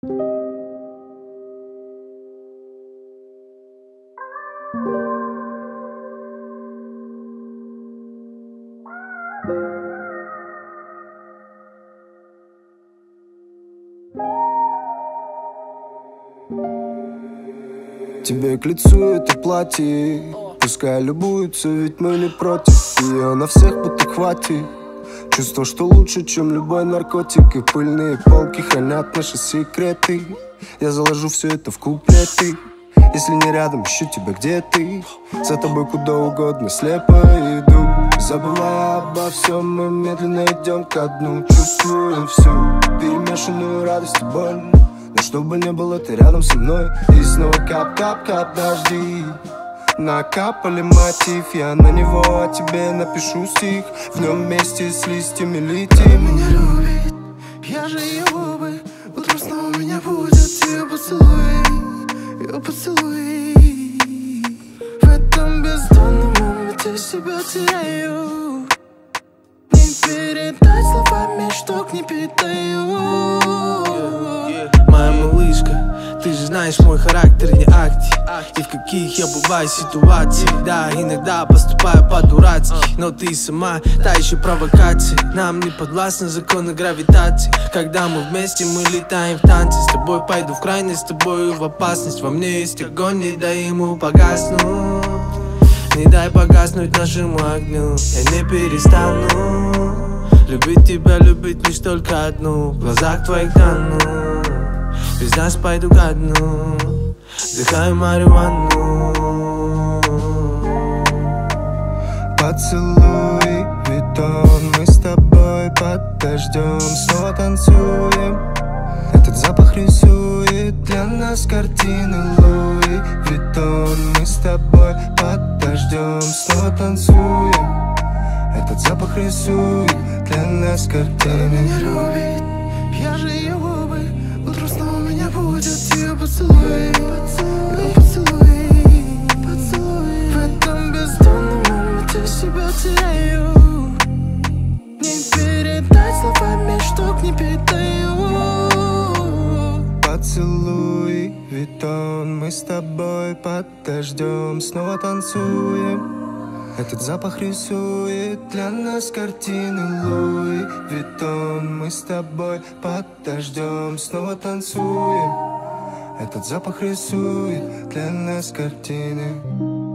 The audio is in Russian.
Тебе к лицу это платье, пускай любуются, ведь мы не против. Ее на всех будто хватит. Чувство, что лучше, чем любой наркотик. И пыльные полки хранят наши секреты. Я заложу все это в куплеты. Если не рядом, ищу тебя, где ты. За тобой куда угодно слепо иду. Забывая обо всем, мы медленно идем ко дну. Чувствуем всю перемешанную радость и боль. Но чтобы не было, ты рядом со мной. И снова кап-кап-кап дожди. Накапали мотив, я на него о тебе напишу стих. В нем вместе с листьями летим. Меня любит, я же ее губы. Утром снова у меня будет ее поцелуй, ее поцелуй. В этом бездонном моменте себя теряю. Не передать словами, что к ней питаю. Моя малышка, ты же знаешь мой характер не акти. И в каких я бываю ситуациях. Да, иногда поступаю по-дурацки, но ты сама та еще провокация. Нам не подвластны законы гравитации. Когда мы вместе, мы летаем в танце. С тобой пойду в крайность, с тобой в опасность. Во мне есть огонь, не дай ему погаснуть. Не дай погаснуть нашему огню. Я не перестану любить тебя, любить лишь только одну. В глазах твоих тону, без нас пойду ко дну. Вдыхаю марихуану. Поцелуй, бетон, мы с тобой под дождем снова танцуем. Этот запах рисует для нас картины Луи Виттон. Мы с тобой под дождем снова танцуем. Этот запах рисует для нас картины. Меня любит, я же ее губы. Утром снова у меня будет ее поцелуй, ее поцелуй. В этом бездонном моменте себя теряю. Не передать словами, что к ней питаю. Поцелуй, Виттон, мы с тобой под дождем снова танцуем. Этот запах рисует для нас картины Луи Виттон. Мы с тобой под дождем снова танцуем. Этот запах рисует для нас картины.